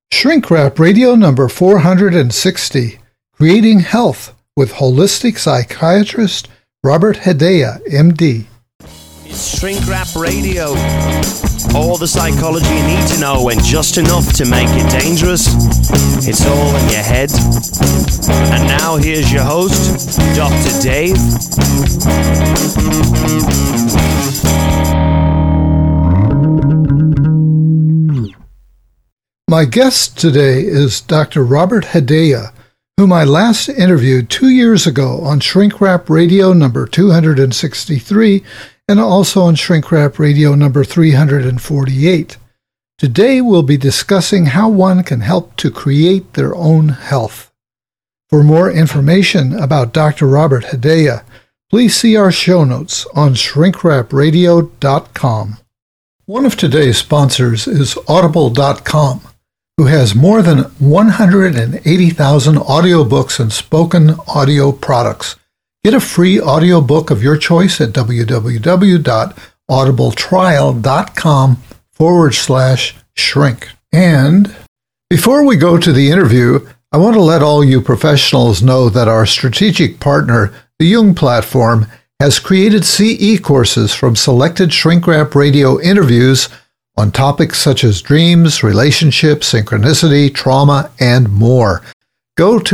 Shrink Wrap Radio number 460, Creating Health with Holistic Psychiatrist Robert Hedaya, MD. It's Shrink Wrap Radio. All the psychology you need to know and just enough to make it dangerous. It's all in your head. And now here's your host, Dr. Dave. My guest today is Dr. Robert Hedaya, whom I last interviewed 2 years ago on Shrink Wrap Radio number 263 and also on Shrink Wrap Radio number 348. Today we'll be discussing how one can help to create their own health. For more information about Dr. Robert Hedaya, please see our show notes on shrinkwrapradio.com. One of today's sponsors is Audible.com, who has more than 180,000 audiobooks and spoken audio products. Get a free audiobook of your choice at www.audibletrial.com/shrink. And before we go to the interview, I want to let all you professionals know that our strategic partner, the Jung Platform, has created CE courses from selected Shrink Wrap Radio interviews on topics such as dreams, relationships, synchronicity, trauma, and more. Go to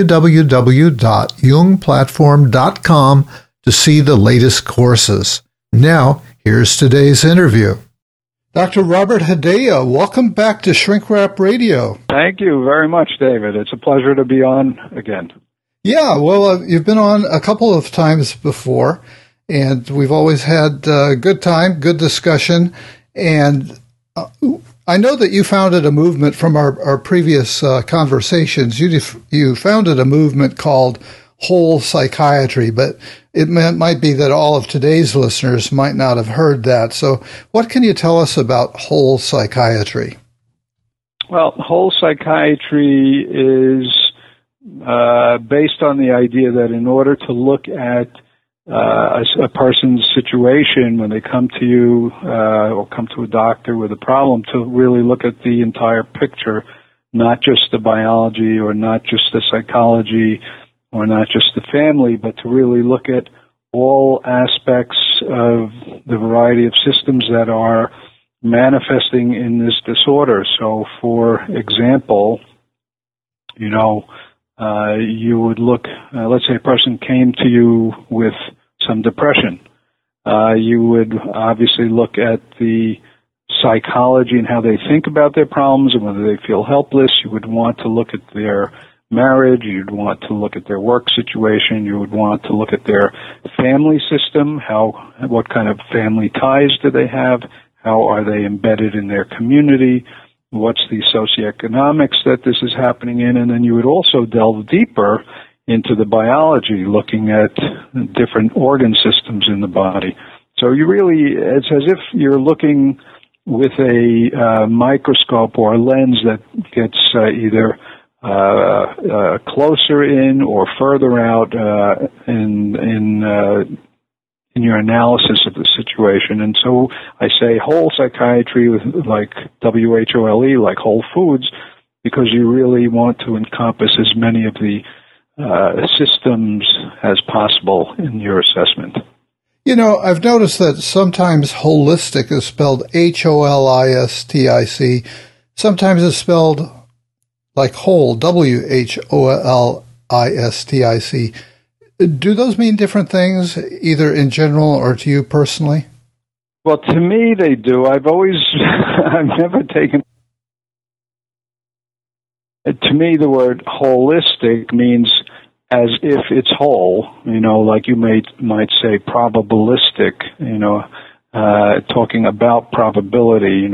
www.jungplatform.com to see the latest courses. Now, here's today's interview. Dr. Robert Hedaya, welcome back to Shrink Wrap Radio. Thank you very much, David. It's a pleasure to be on again. Yeah, well, you've been on a couple of times before, and we've always had a good time, good discussion. And I know that you founded a movement from our previous conversations. You founded a movement called Whole Psychiatry, but it might be that all of today's listeners might not have heard that. So what can you tell us about Whole Psychiatry? Well, Whole Psychiatry is based on the idea that in order to look at a person's situation when they come to you or come to a doctor with a problem, to really look at the entire picture, not just the biology or not just the psychology or not just the family, but to really look at all aspects of the variety of systems that are manifesting in this disorder. So, for example, you would look, let's say a person came to you with some depression. You would obviously look at the psychology and how they think about their problems and whether they feel helpless. You would want to look at their marriage. You'd want to look at their work situation. You would want to look at their family system. What kind of family ties do they have? How are they embedded in their community? What's the socioeconomics that this is happening in? And then you would also delve deeper into the biology, looking at different organ systems in the body. So it's as if you're looking with a microscope or a lens that gets either closer in or further out in your analysis of the situation. And so I say whole psychiatry, like WHOLE, like Whole Foods, because you really want to encompass as many of the systems as possible in your assessment. I've noticed that sometimes holistic is spelled HOLISTIC. Sometimes it's spelled like whole, WHOLISTIC. Do those mean different things, either in general or to you personally? Well, to me, they do. I've never taken... To me, the word holistic means as if it's whole, like you might say probabilistic, talking about probability,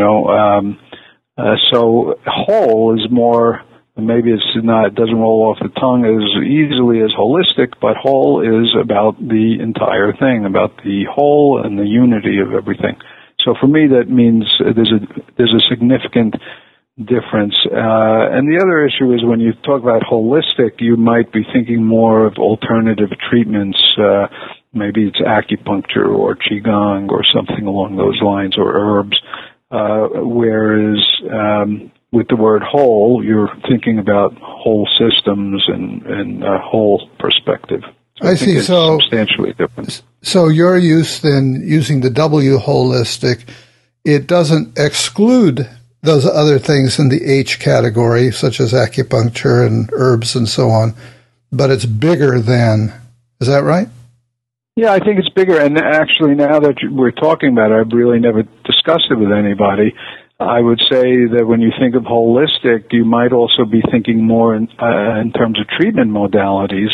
so whole is more, maybe it doesn't roll off the tongue as easily as holistic, but whole is about the entire thing, about the whole and the unity of everything. So for me, that means there's a significant difference. And the other issue is when you talk about holistic, you might be thinking more of alternative treatments. Maybe it's acupuncture or qigong or something along those lines, or herbs. Whereas with the word whole, you're thinking about whole systems and a whole perspective. So I see. It's so substantially different. So your use then using the W holistic, it doesn't exclude those other things in the H category, such as acupuncture and herbs and so on, but it's bigger than. Is that right? Yeah, I think it's bigger. And actually, now that we're talking about it, I've really never discussed it with anybody. I would say that when you think of holistic, you might also be thinking more in terms of treatment modalities,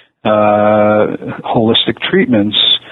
holistic treatments.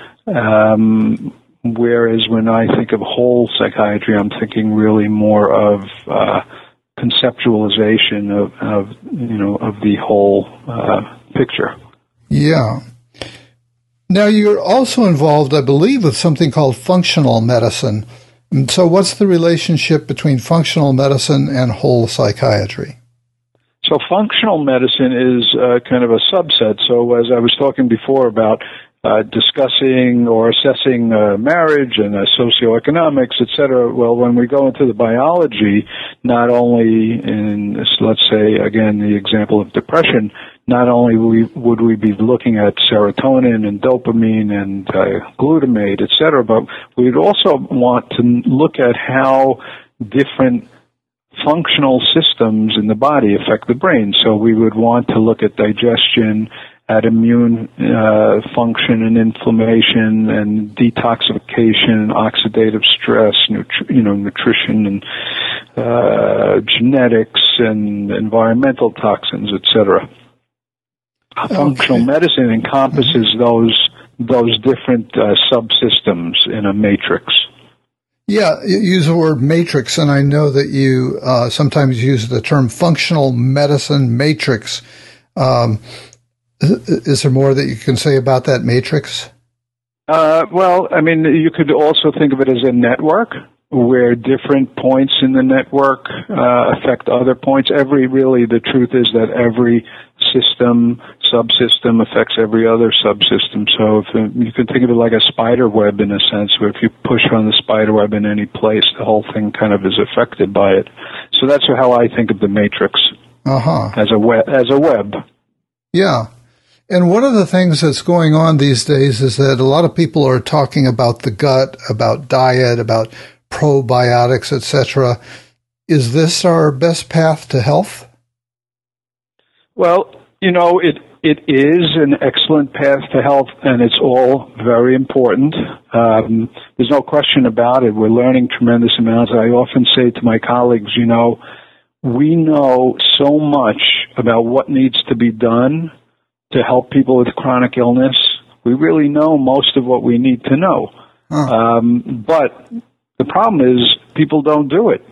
Whereas when I think of whole psychiatry, I'm thinking really more of conceptualization of the whole picture. Yeah. Now, you're also involved, I believe, with something called functional medicine. And so what's the relationship between functional medicine and whole psychiatry? So functional medicine is kind of a subset. So as I was talking before about discussing or assessing marriage and socioeconomics, et cetera, well, when we go into the biology, not only in, let's say, again, the example of depression, not only would we be looking at serotonin and dopamine and glutamate, et cetera, but we'd also want to look at how different functional systems in the body affect the brain. So we would want to look at digestion, at immune function and inflammation and detoxification, oxidative stress, nutrition and genetics and environmental toxins, et cetera. Functional medicine encompasses those different subsystems in a matrix. Yeah, you use the word matrix, and I know that you sometimes use the term functional medicine matrix. Is there more that you can say about that matrix? Well, I mean, you could also think of it as a network where different points in the network affect other points. The truth is that every subsystem affects every other subsystem. So you can think of it like a spider web in a sense, where if you push on the spider web in any place, the whole thing kind of is affected by it. So that's how I think of the matrix. As a web. Yeah. And one of the things that's going on these days is that a lot of people are talking about the gut, about diet, about probiotics, etc. Is this our best path to health? Well, it is an excellent path to health, and it's all very important. There's no question about it. We're learning tremendous amounts. I often say to my colleagues, we know so much about what needs to be done to help people with chronic illness. We really know most of what we need to know. But the problem is people don't do it.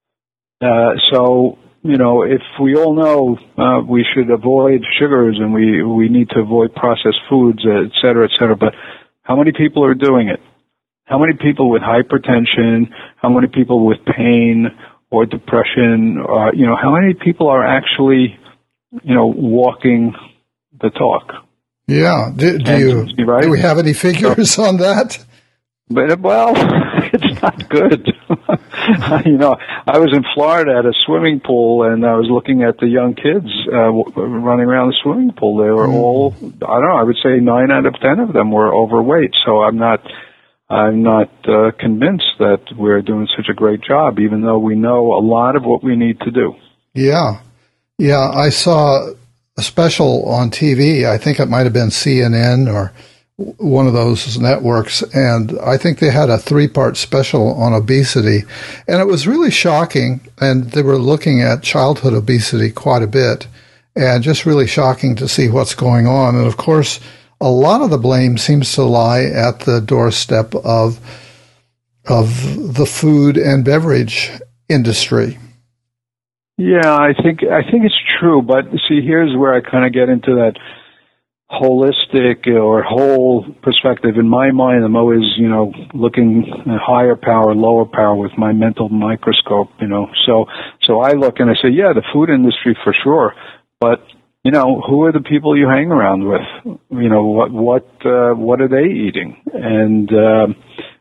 If we all know we should avoid sugars and we need to avoid processed foods, et cetera, but how many people are doing it? How many people with hypertension, how many people with pain or depression, how many people are actually, walking the talk? Yeah. Do we have any figures on that? But, well, it's not good. I was in Florida at a swimming pool, and I was looking at the young kids running around the swimming pool. They were all, I would say 9 out of 10 of them were overweight. So I'm not convinced that we're doing such a great job, even though we know a lot of what we need to do. Yeah. Yeah, I saw a special on TV. I think it might have been CNN or one of those networks, and I think they had a 3-part special on obesity, and it was really shocking, and they were looking at childhood obesity quite a bit, and just really shocking to see what's going on. And of course, a lot of the blame seems to lie at the doorstep of the food and beverage industry. Yeah, I think it's true, but see, here's where I kind of get into that holistic or whole perspective. In my mind, I'm always, looking at higher power, lower power with my mental microscope, So I look and I say, yeah, the food industry for sure, but who are the people you hang around with? What are they eating? And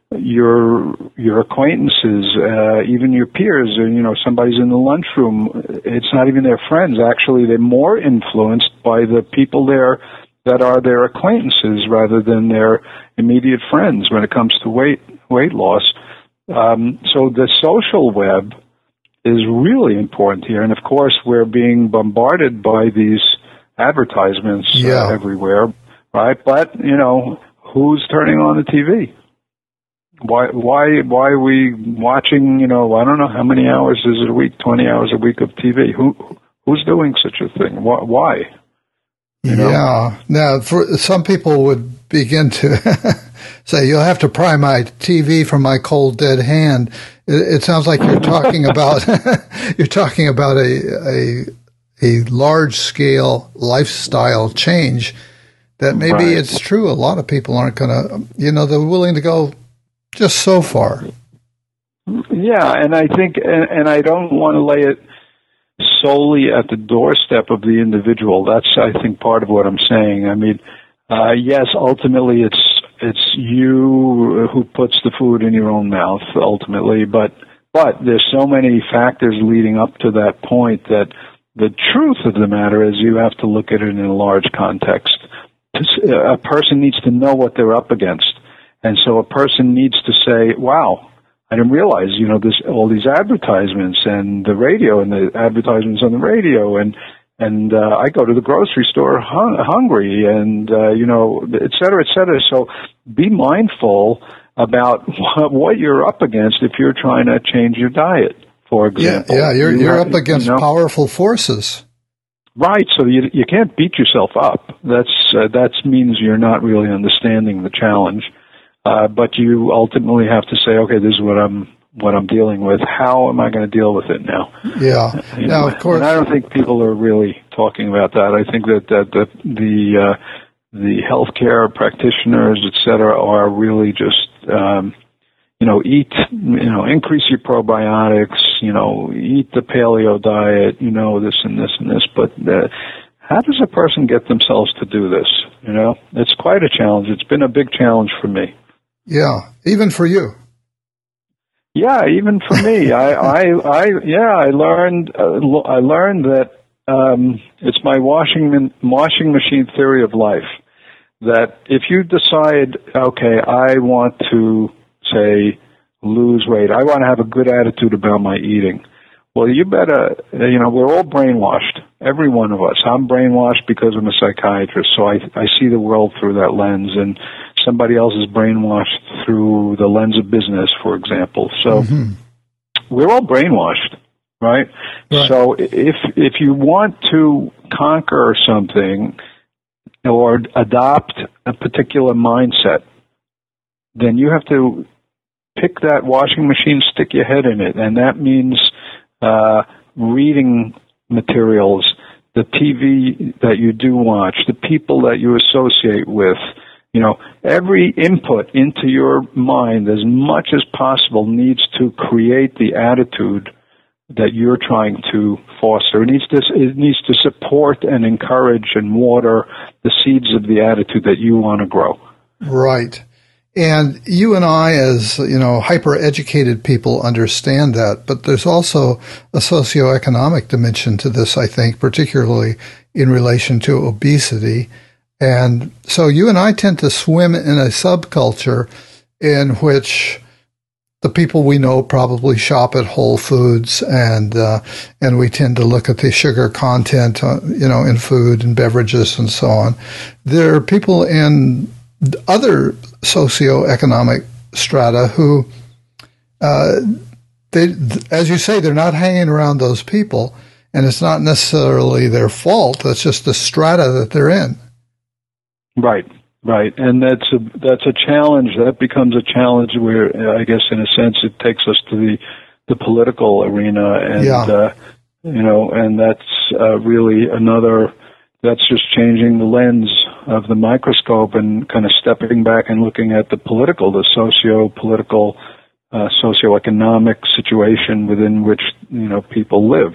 your acquaintances, even your peers, or somebody's in the lunchroom. It's not even their friends. Actually, they're more influenced by the people there that are their acquaintances rather than their immediate friends when it comes to weight loss. So the social web is really important here, and of course, we're being bombarded by these advertisements everywhere, right? But who's turning on the TV? Why are we watching, I don't know how many hours is it a week, 20 hours a week of TV? Who's doing such a thing? Why? Yeah. Now, some people would begin to say, you'll have to pry my TV from my cold, dead hand. It sounds like you're talking about, a large-scale lifestyle change that maybe it's true. A lot of people aren't going to, they're willing to go just so far. Yeah, and I think, and I don't want to lay it solely at the doorstep of the individual. That's, I think, part of what I'm saying. I mean, yes, ultimately it's you who puts the food in your own mouth, ultimately, but there's so many factors leading up to that point that the truth of the matter is you have to look at it in a large context. A person needs to know what they're up against. And so a person needs to say, wow, I didn't realize, all these advertisements and the radio and the advertisements on the radio and I go to the grocery store hungry and, et cetera, et cetera. So be mindful about what you're up against if you're trying to change your diet, for example. Yeah, you're up against powerful forces. Right, so you can't beat yourself up. That means you're not really understanding the challenge. But you ultimately have to say, okay, this is what I'm dealing with. How am I going to deal with it now? Yeah. Now, of course, and I don't think people are really talking about that. I think that the healthcare practitioners, et cetera, are really just eat, increase your probiotics, eat the paleo diet, this and this and this. But how does a person get themselves to do this? It's quite a challenge. It's been a big challenge for me. Yeah, even for you. Yeah, even for me. I learned that it's my washing machine theory of life. That if you decide, okay, I want to say lose weight, I want to have a good attitude about my eating. Well, you better, we're all brainwashed. Every one of us. I'm brainwashed because I'm a psychiatrist, so I see the world through that lens, and somebody else is brainwashed through the lens of business, for example. So we're all brainwashed, right? So if you want to conquer something or adopt a particular mindset, then you have to pick that washing machine, stick your head in it, and that means reading materials, the TV that you do watch, the people that you associate with, every input into your mind as much as possible needs to create the attitude that you're trying to foster. It needs to support and encourage and water the seeds of the attitude that you want to grow. Right. And you and I, as, hyper-educated people, understand that. But there's also a socioeconomic dimension to this, I think, particularly in relation to obesity. And so you and I tend to swim in a subculture in which the people we know probably shop at Whole Foods, and we tend to look at the sugar content, in food and beverages and so on. There are people in other socioeconomic strata who, as you say, they're not hanging around those people, and it's not necessarily their fault. That's just the strata that they're in. Right, and that's a challenge. That becomes a challenge where, I guess, in a sense, it takes us to the political arena, and and that's really another. That's just changing the lens of the microscope and kind of stepping back and looking at the socio-political, socioeconomic situation within which, people live.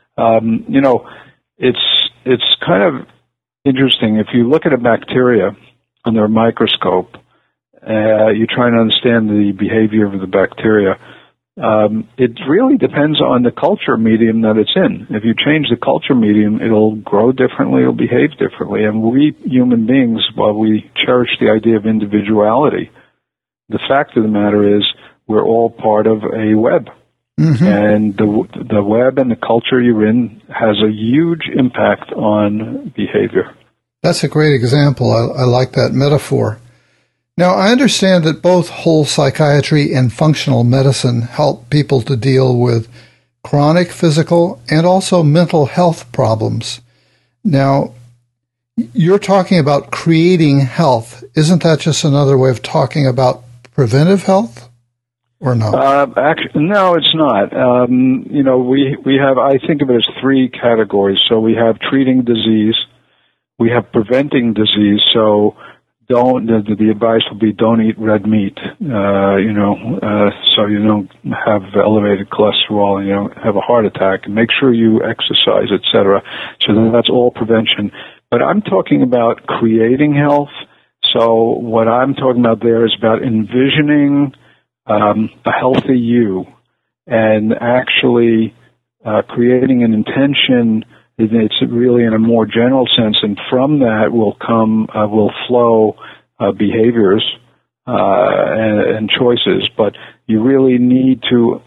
It's kind of interesting. If you look at a bacteria under a microscope, you're trying to understand the behavior of the bacteria. It really depends on the culture medium that it's in. If you change the culture medium, it'll grow differently, it'll behave differently. And we human beings, while we cherish the idea of individuality, the fact of the matter is we're all part of a web. Mm-hmm. And the web and the culture you're in has a huge impact on behavior. That's a great example. I like that metaphor. Now, I understand that both whole psychiatry and functional medicine help people to deal with chronic physical and also mental health problems. Now, you're talking about creating health. Isn't that just another way of talking about preventive health, or no? Actually, no, it's not. We have, I think of it as three categories. So we have treating disease, we have preventing disease. So the advice will be don't eat red meat, so you don't have elevated cholesterol and you don't have a heart attack, and make sure you exercise, etc. So that's all prevention. But I'm talking about creating health. So what I'm talking about there is about envisioning a healthy you and actually creating an intention. It's really in a more general sense, and from that will flow behaviors and choices. But you really need to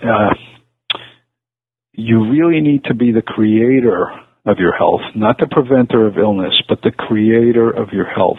be the creator of your health, not the preventer of illness, but the creator of your health.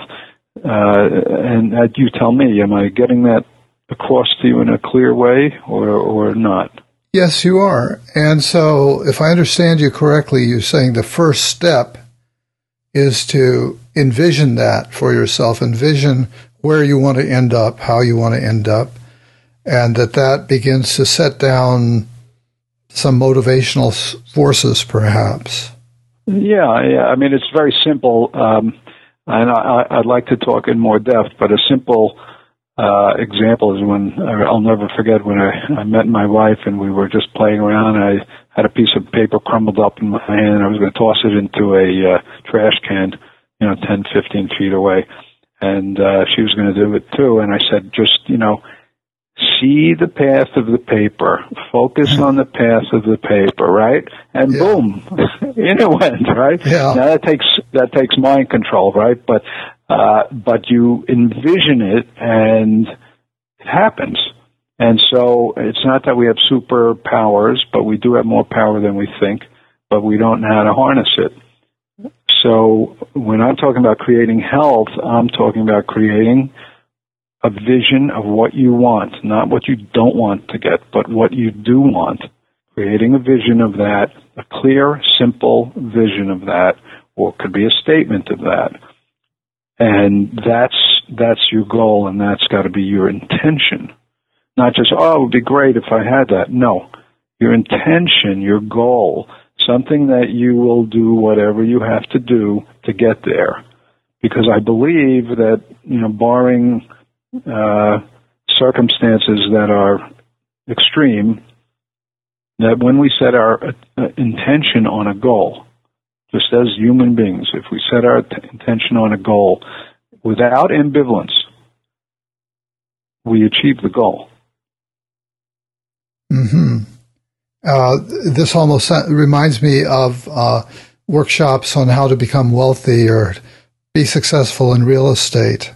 And you tell me, am I getting that across to you in a clear way or not? Yes, you are. And so if I understand you correctly, you're saying the first step is to envision that for yourself, envision where you want to end up, how you want to end up, and that begins to set down some motivational forces, perhaps. Yeah. I mean, it's very simple, and I'd like to talk in more depth, but a simple example is when I'll never forget when I met my wife and we were just playing around. And I had a piece of paper crumbled up in my hand and I was going to toss it into a trash can, 10, 15 feet away. And she was going to do it too. And I said, just, see the path of the paper, focus on the path of the paper, right? And boom, in it went, right? Yeah. Now that takes mind control, right? But you envision it and it happens. And so it's not that we have superpowers, but we do have more power than we think, but we don't know how to harness it. So when I'm talking about creating health, I'm talking about creating a vision of what you want, not what you don't want to get, but what you do want. Creating a vision of that, a clear, simple vision of that, or it could be a statement of that. And that's your goal, and that's got to be your intention. Not just, it would be great if I had that. No. Your intention, your goal, something that you will do whatever you have to do to get there. Because I believe that, barring circumstances that are extreme, that when we set our intention on a goal, just as human beings, if we set our intention on a goal without ambivalence, we achieve the goal. Mm-hmm. This almost reminds me of workshops on how to become wealthy or be successful in real estate.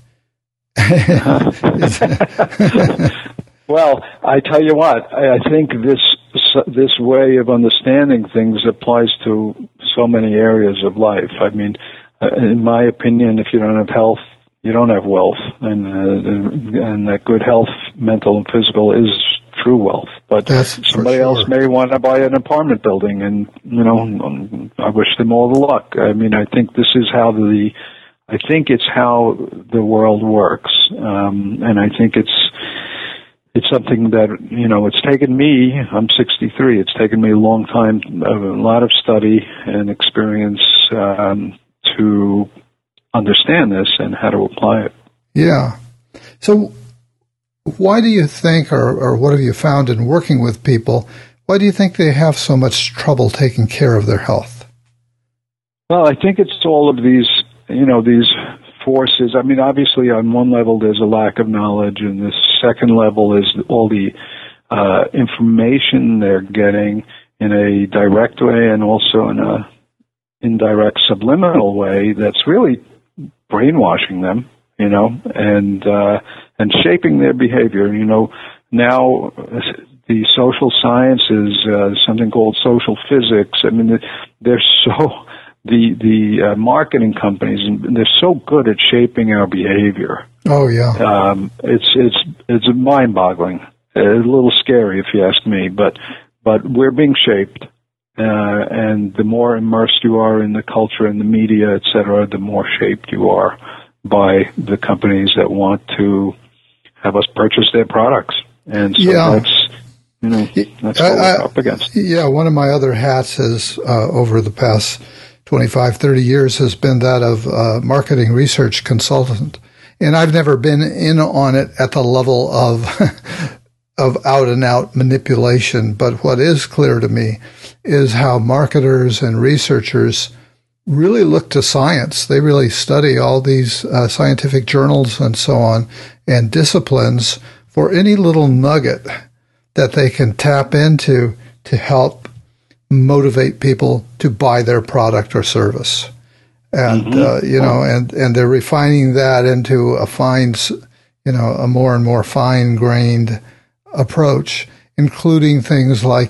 Well, I tell you what, I think this way of understanding things applies to so many areas of life. I mean, in my opinion, if you don't have health, you don't have wealth, and that good health, mental and physical, is true wealth. But somebody else may want to buy an apartment building, and I wish them all the luck. I mean, I think this is how it's how the world works, and I think it's something that, it's taken me, I'm 63, it's taken me a long time, a lot of study and experience to understand this and how to apply it. Yeah. So why do you think, or what have you found in working with people, why do you think they have so much trouble taking care of their health? Well, I think it's all of these forces. I mean, obviously, on one level, there's a lack of knowledge, and the second level is all the information they're getting in a direct way and also in a indirect subliminal way that's really brainwashing them, and shaping their behavior. Now the social sciences, something called social physics. I mean, they're so the marketing companies, they're so good at shaping our behavior. Oh yeah, it's mind-boggling. A little scary, if you ask me, but we're being shaped, and the more immersed you are in the culture and the media, et cetera, the more shaped you are by the companies that want to have us purchase their products. And so that's what we're up against. Yeah, one of my other hats is over the past 25, 30 years has been that of marketing research consultant. And I've never been in on it at the level of out-and-out manipulation. But what is clear to me is how marketers and researchers really look to science. They really study all these scientific journals and so on and disciplines for any little nugget that they can tap into to help motivate people to buy their product or service. And, and they're refining that into a a more and more fine-grained approach, including things like,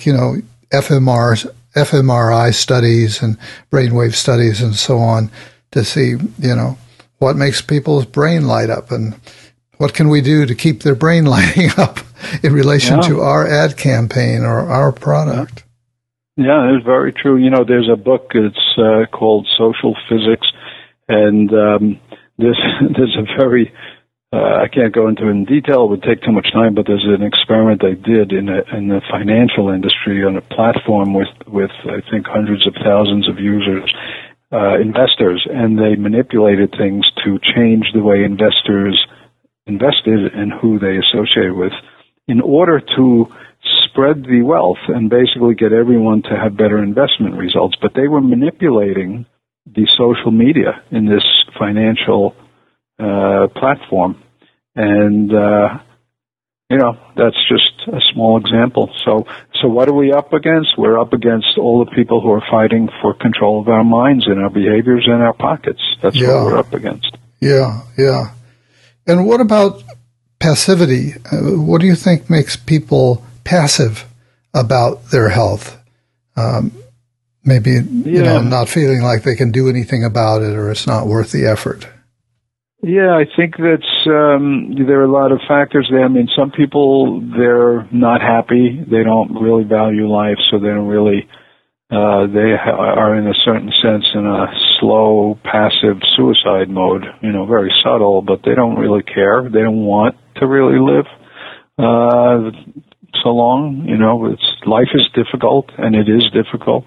fMRI studies and brainwave studies and so on to see, what makes people's brain light up and what can we do to keep their brain lighting up in relation to our ad campaign or our product. Yeah, it's very true. There's a book, it's called Social Physics, and there's a very I can't go into it in detail. It would take too much time, but there's an experiment they did in the financial industry on a platform with I think hundreds of thousands of users, investors, and they manipulated things to change the way investors invested and who they associated with in order to spread the wealth and basically get everyone to have better investment results. But they were manipulating the social media in this financial platform. And, that's just a small example. So what are we up against? We're up against all the people who are fighting for control of our minds and our behaviors and our pockets. That's what we're up against. Yeah, yeah. And what about passivity? What do you think makes people passive about their health? Maybe, not feeling like they can do anything about it or it's not worth the effort. Yeah, I think that's there are a lot of factors there. I mean, some people, they're not happy. They don't really value life, so they don't really they are in a certain sense in a slow, passive suicide mode, very subtle, but they don't really care. They don't want to really live so long. Life is difficult, and it is difficult.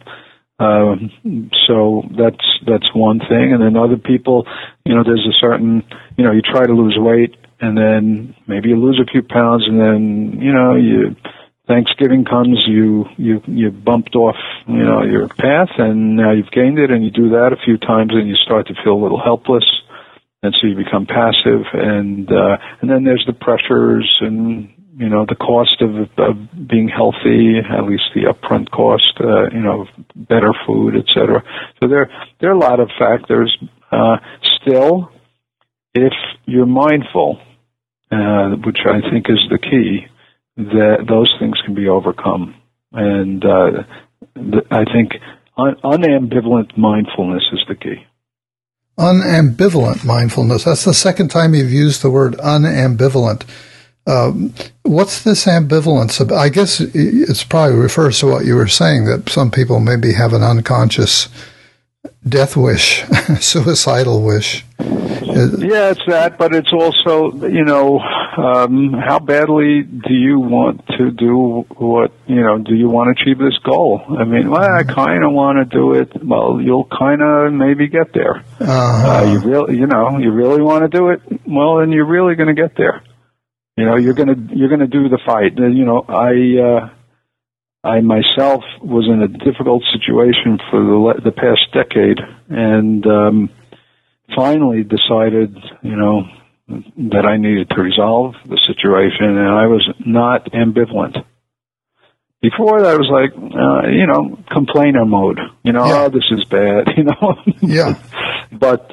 So that's one thing. And then other people, there's a certain, you try to lose weight and then maybe you lose a few pounds and then, Thanksgiving comes, you bumped off, your path and now you've gained it and you do that a few times and you start to feel a little helpless. And so you become passive and then there's the pressures and, the cost of being healthy, at least the upfront cost, better food, et cetera. So there are a lot of factors. Still, if you're mindful, which I think is the key, that those things can be overcome. And I think unambivalent mindfulness is the key. Unambivalent mindfulness. That's the second time you've used the word unambivalent. What's this ambivalence? I guess it's probably refers to what you were saying, that some people maybe have an unconscious death wish, suicidal wish. Yeah, it's that, but it's also, how badly do you want to do what, do you want to achieve this goal? I mean, I kind of want to do it. Well, you'll kind of maybe get there. You really want to do it? Well, then you're really going to get there. You're going to do the fight. I myself was in a difficult situation for the past decade, and finally decided, that I needed to resolve the situation, and I was not ambivalent. Before that, I was like, complainer mode. Oh, this is bad. Yeah. But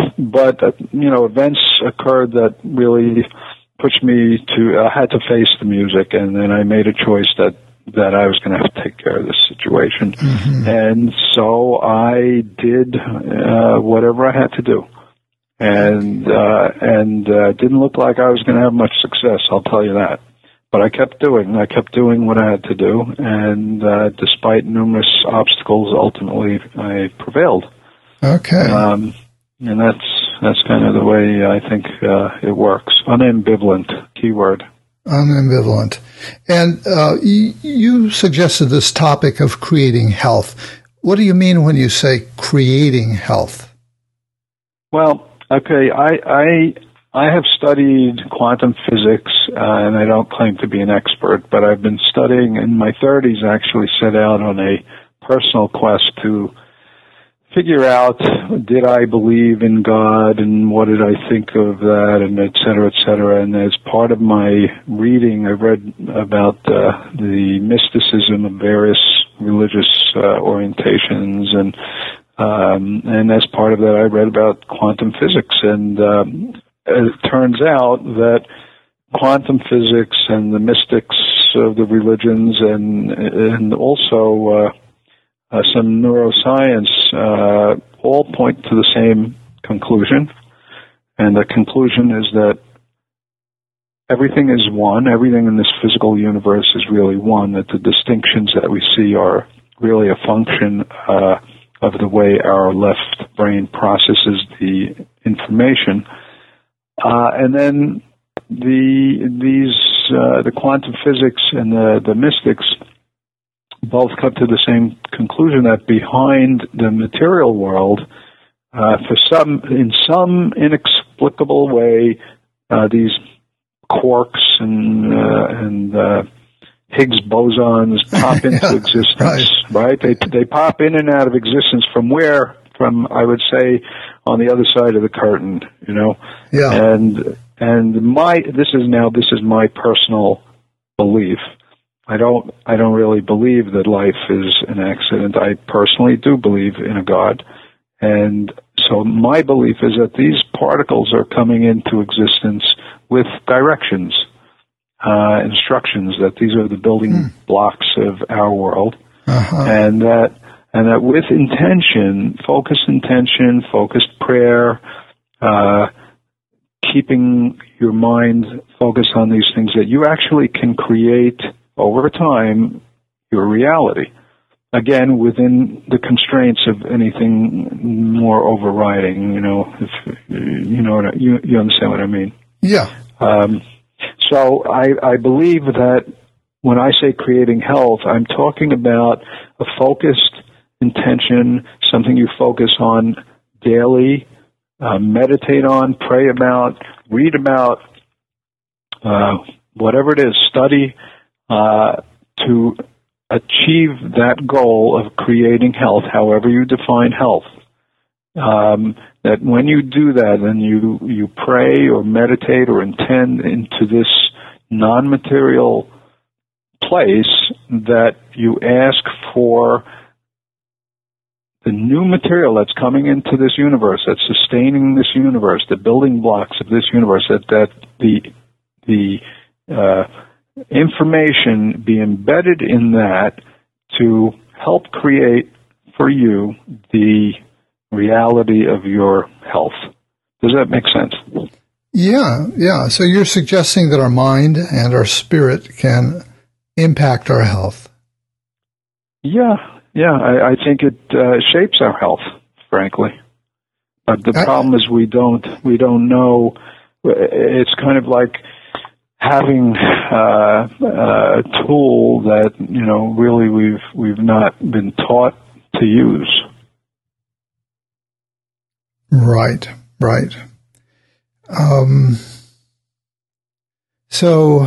events occurred that really pushed me to. I had to face the music, and then I made a choice that I was going to have to take care of this situation, and so I did whatever I had to do, and didn't look like I was going to have much success. I'll tell you that. But I kept doing what I had to do, and despite numerous obstacles, ultimately I prevailed. Okay. And that's kind of the way I think it works. Unambivalent, keyword. Unambivalent. And you suggested this topic of creating health. What do you mean when you say creating health? Well, okay, I have studied quantum physics, and I don't claim to be an expert, but I've been studying in my 30s, actually set out on a personal quest to figure out, did I believe in God, and what did I think of that, and et cetera, et cetera. And as part of my reading, I read about the mysticism of various religious orientations, and as part of that, I read about quantum physics, and it turns out that quantum physics and the mystics of the religions and also some neuroscience all point to the same conclusion. And the conclusion is that everything is one. Everything in this physical universe is really one, that the distinctions that we see are really a function of the way our left brain processes the information. And then the quantum physics and the mystics both come to the same conclusion, that behind the material world, in some inexplicable way, these quarks and Higgs bosons pop into existence. Right? They pop in and out of existence from where? From, I would say, on the other side of the curtain, Yeah. And this is my personal belief. I don't really believe that life is an accident. I personally do believe in a God. And so my belief is that these particles are coming into existence with directions, instructions, that these are the building blocks of our world. And that with intention, focused prayer, keeping your mind focused on these things, that you actually can create over time your reality. Again, within the constraints of anything more overriding, if you understand what I mean. Yeah. So I believe that when I say creating health, I'm talking about a focused intention, something you focus on daily, meditate on, pray about, read about, whatever it is, study, to achieve that goal of creating health, however you define health. That when you do that, then you pray or meditate or intend into this non-material place, that you ask for the new material that's coming into this universe, that's sustaining this universe, the building blocks of this universe, that the information be embedded in that to help create for you the reality of your health. Does that make sense? Yeah. So you're suggesting that our mind and our spirit can impact our health. Yeah, I think it shapes our health, frankly. But the problem is we don't know. It's kind of like having a tool that really we've not been taught to use. Right. So,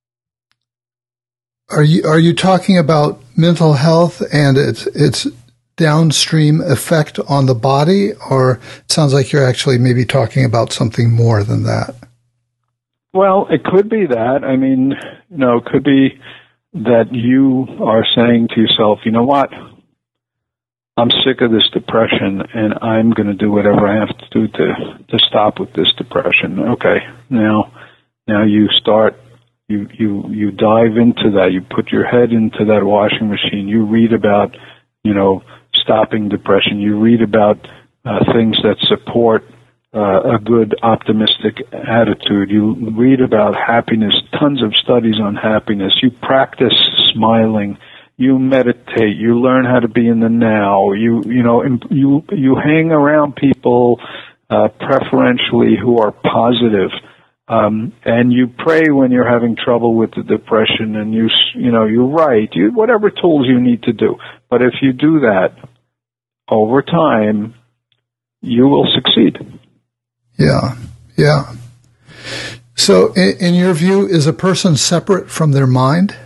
are you talking about mental health and its downstream effect on the body, or it sounds like you're actually maybe talking about something more than that? Well, it could be that. I mean, it could be that you are saying to yourself, you know what? I'm sick of this depression, and I'm going to do whatever I have to do to stop with this depression. Okay, now you start, you dive into that. You put your head into that washing machine. You read about, stopping depression. You read about things that support a good, optimistic attitude. You read about happiness, tons of studies on happiness. You practice smiling. You meditate. You learn how to be in the now. You hang around people preferentially who are positive, and you pray when you're having trouble with the depression. And you write. Whatever tools you need to do. But if you do that over time, you will succeed. Yeah, yeah. So, in your view, is a person separate from their mind?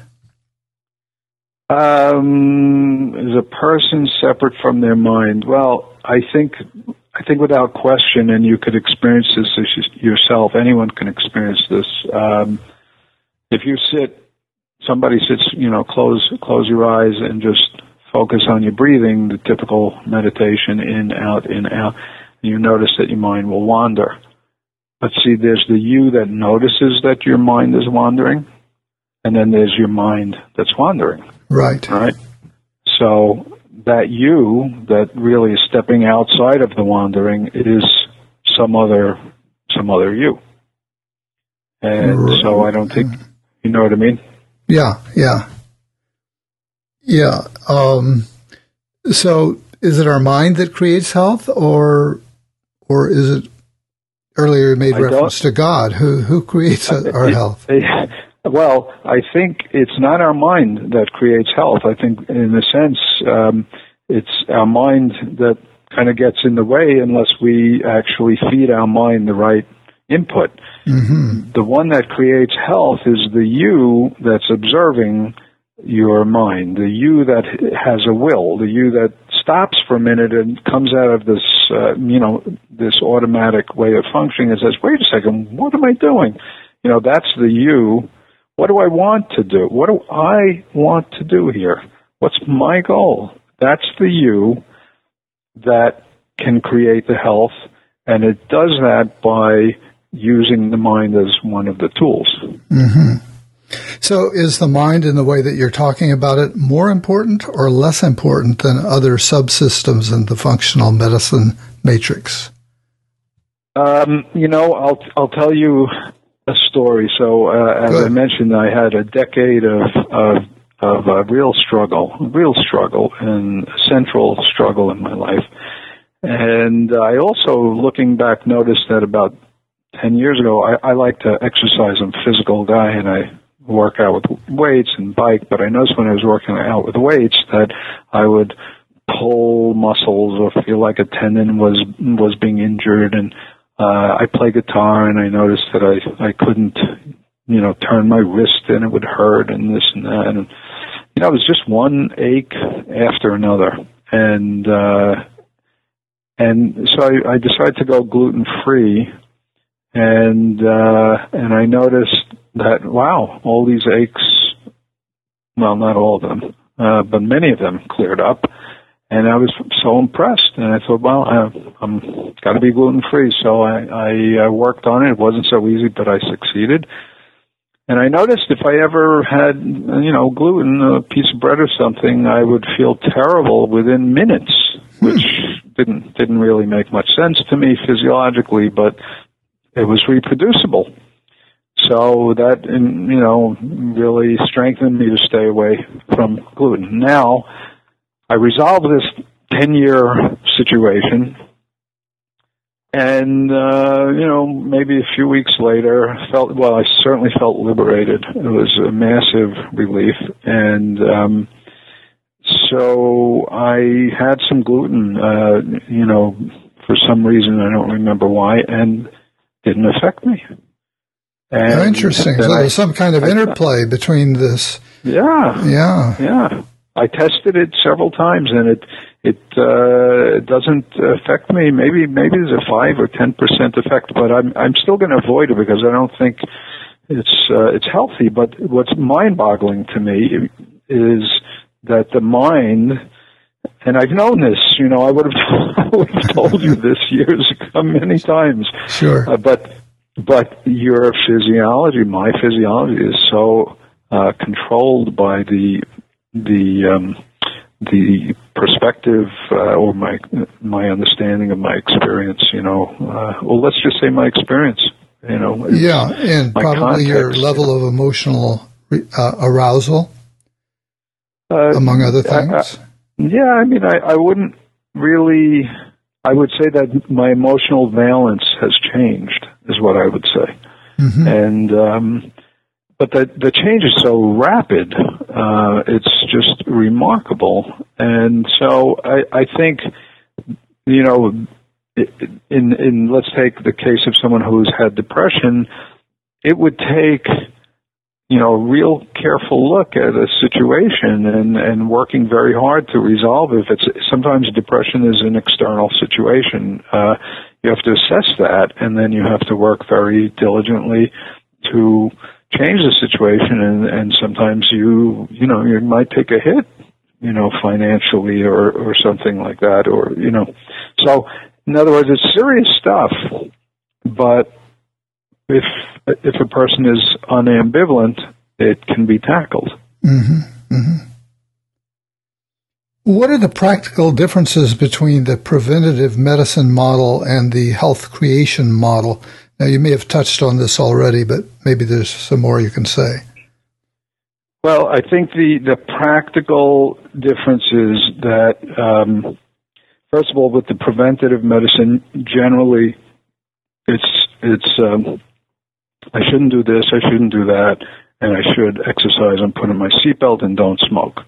Is a person separate from their mind? Well, I think without question, and you could experience this yourself. Anyone can experience this. If you somebody sits, close your eyes and just focus on your breathing, the typical meditation, in, out, and you notice that your mind will wander. But see, there's the you that notices that your mind is wandering, and then there's your mind that's wandering. Right. So that you that really is stepping outside of the wandering is some other you. And so I don't think, you know what I mean? Yeah. So is it our mind that creates health, or is it, earlier you made reference to God, who creates our health? Well, I think it's not our mind that creates health. I think, in a sense, it's our mind that kind of gets in the way unless we actually feed our mind the right input. Mm-hmm. The one that creates health is the you that's observing your mind, the you that has a will, the you that stops for a minute and comes out of this, this automatic way of functioning and says, wait a second, what am I doing? That's the you. What do I want to do? What do I want to do here? What's my goal? That's the you that can create the health, and it does that by using the mind as one of the tools. Mm-hmm. So is the mind, in the way that you're talking about it, more important or less important than other subsystems in the functional medicine matrix? I'll tell you a story. So, as I mentioned, I had a decade of real struggle and central struggle in my life. And I also, looking back, noticed that about 10 years ago, I like to exercise. I'm a physical guy, and I work out with weights and bike, but I noticed when I was working out with weights that I would pull muscles or feel like a tendon was being injured. And I play guitar, and I noticed that I couldn't, turn my wrist, and it would hurt, and this and that. And, it was just one ache after another. And so I decided to go gluten-free, and I noticed that, wow, all these aches, well, not all of them, but many of them cleared up. And I was so impressed, and I thought, well, I'm got to be gluten-free. So I worked on it. It wasn't so easy, but I succeeded. And I noticed if I ever had, gluten, a piece of bread or something, I would feel terrible within minutes, which didn't really make much sense to me physiologically, but it was reproducible. So that, really strengthened me to stay away from gluten. Now, I resolved this 10-year situation, and, maybe a few weeks later, I certainly felt liberated. It was a massive relief, and so I had some gluten, for some reason, I don't remember why, and didn't affect me. And interesting. So there's some kind of interplay between this. Yeah. I tested it several times, and it doesn't affect me. Maybe there's a 5 or 10% effect, but I'm still going to avoid it because I don't think it's healthy. But what's mind-boggling to me is that the mind, and I've known this, I would have told you this years ago many times. Sure. But your physiology, my physiology, is so controlled by the perspective or my understanding of my experience. Well, let's just say my experience. Yeah, and probably context, your level of emotional arousal, among other things. I wouldn't really. I would say that my emotional valence has changed, is what I would say. Mm-hmm. And but the change is so rapid, it's just remarkable. And so I think, in let's take the case of someone who's had depression, it would take, real careful look at a situation and working very hard to resolve it. Sometimes depression is an external situation. You have to assess that, and then you have to work very diligently to change the situation. And sometimes you might take a hit, financially or something like that, or. So, in other words, it's serious stuff. But if a person is unambivalent, it can be tackled. Mm-hmm. Mm-hmm. What are the practical differences between the preventative medicine model and the health creation model? Now, you may have touched on this already, but maybe there's some more you can say. Well, I think the practical difference is that, first of all, with the preventative medicine, generally, it's I shouldn't do this, I shouldn't do that, and I should exercise and put on my seatbelt and don't smoke.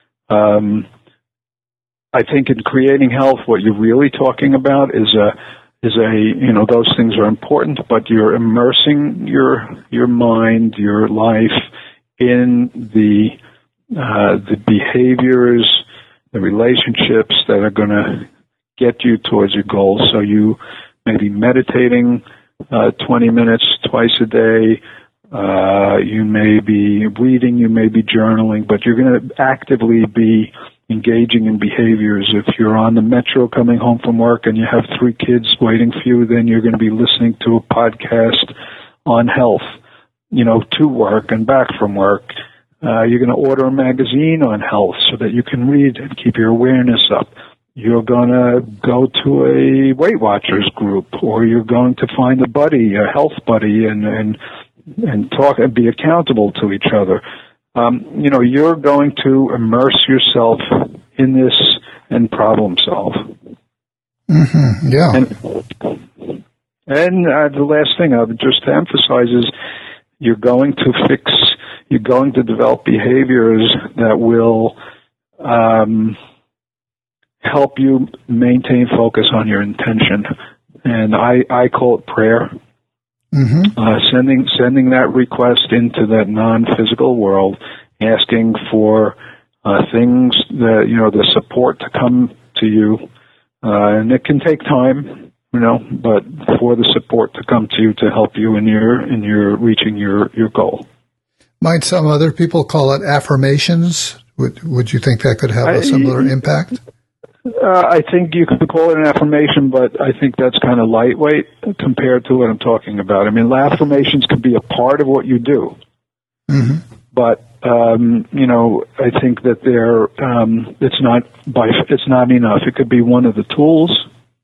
I think in creating health, what you're really talking about is those things are important, but you're immersing your mind, your life in the behaviors, the relationships that are going to get you towards your goals. So you may be meditating 20 minutes twice a day. You may be reading, you may be journaling, but you're going to actively be engaging in behaviors. If you're on the metro coming home from work and you have 3 kids waiting for you, then you're going to be listening to a podcast on health, to work and back from work. You're going to order a magazine on health so that you can read and keep your awareness up. You're going to go to a Weight Watchers group, or you're going to find a buddy, a health buddy, and talk and be accountable to each other. You're going to immerse yourself in this and problem solve. Mm-hmm. Yeah. And the last thing I would just emphasize is you're going to develop behaviors that will help you maintain focus on your intention. And I call it prayer. Mm-hmm. Sending that request into that non-physical world, asking for things that, the support to come to you. And it can take time, but for the support to come to you to help you in your reaching your goal. Might some other people call it affirmations? Would you think that could have a similar impact? I think you could call it an affirmation, but I think that's kind of lightweight compared to what I'm talking about. I mean, affirmations could be a part of what you do, mm-hmm. but I think that it's not enough. It could be one of the tools.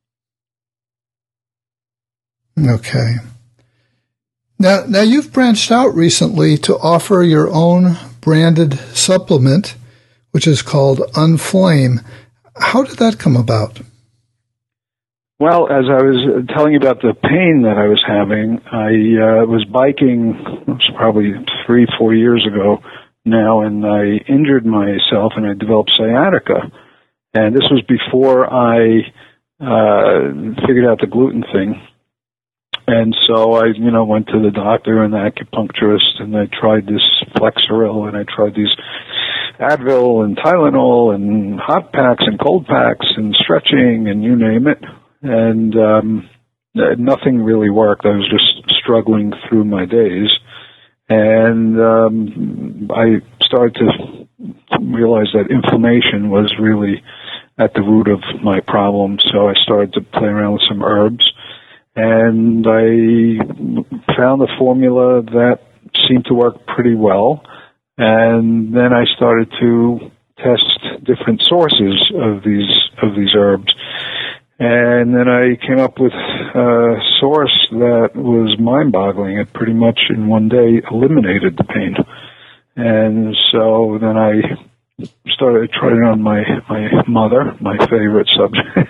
Okay. Now you've branched out recently to offer your own branded supplement, which is called Unflame. How did that come about? Well, as I was telling you about the pain that I was having, I was biking, it was probably 3-4 years ago now, and I injured myself and I developed sciatica. And this was before I figured out the gluten thing. And so I, went to the doctor and the acupuncturist, and I tried this Flexeril, and I tried these Advil and Tylenol and hot packs and cold packs and stretching and you name it. And nothing really worked. I was just struggling through my days. And I started to realize that inflammation was really at the root of my problem. So I started to play around with some herbs. And I found a formula that seemed to work pretty well. And then I started to test different sources of these herbs. And then I came up with a source that was mind-boggling. It pretty much in one day eliminated the pain. And so then I started trying it on my mother, my favorite subject.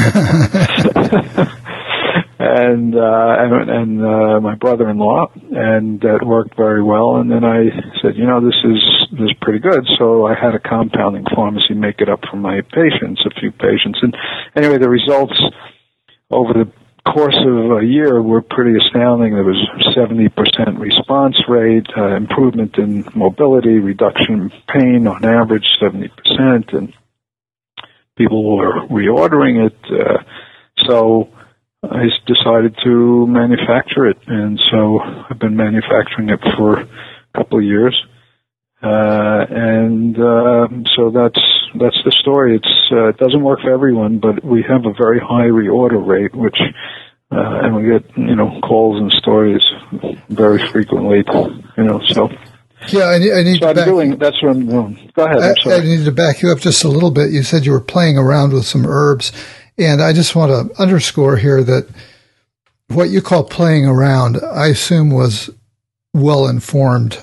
and my brother-in-law, and that worked very well. And then I said, this is pretty good. So I had a compounding pharmacy make it up for my patients, a few patients. And anyway, the results over the course of a year were pretty astounding. There was 70% response rate, improvement in mobility, reduction in pain on average 70%, and people were reordering it. So I decided to manufacture it, and so I've been manufacturing it for a couple of years. So that's the story. It doesn't work for everyone, but we have a very high reorder rate, which and we get calls and stories very frequently. So. Yeah, I need so to that's what I'm doing. Go ahead. I'm sorry. I need to back you up just a little bit. You said you were playing around with some herbs, and I just want to underscore here that what you call playing around, I assume, was well-informed.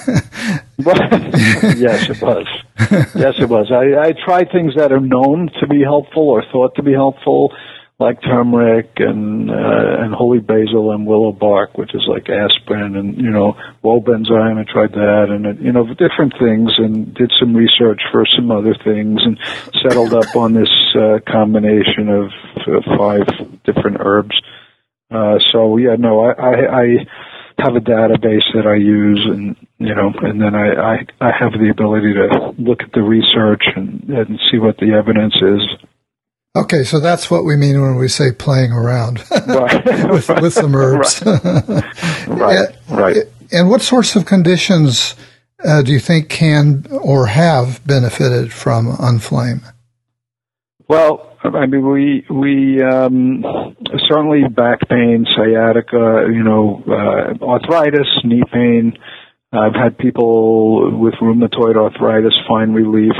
Yes, it was. Yes, it was. I tried things that are known to be helpful or thought to be helpful, like turmeric and holy basil and willow bark, which is like aspirin, and wobenzyme. I tried that, and different things, and did some research for some other things, and settled up on this combination of 5 different herbs. I have a database that I use, and then I have the ability to look at the research and see what the evidence is. Okay, so that's what we mean when we say playing around with some herbs. Right. And what sorts of conditions do you think can or have benefited from Unflame? Well, I mean, we certainly back pain, sciatica, arthritis, knee pain. I've had people with rheumatoid arthritis find relief.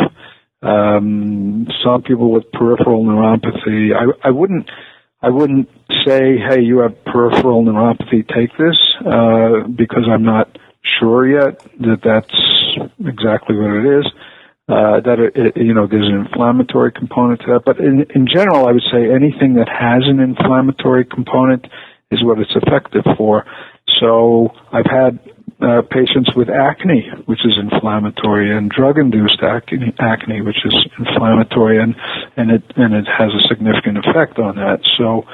Some people with peripheral neuropathy. I wouldn't say, hey, you have peripheral neuropathy, take this, because I'm not sure yet that that's exactly what it is. There's an inflammatory component to that. But in general, I would say anything that has an inflammatory component is what it's effective for. So I've had patients with acne, which is inflammatory, and drug-induced acne, which is inflammatory, and it has a significant effect on that. So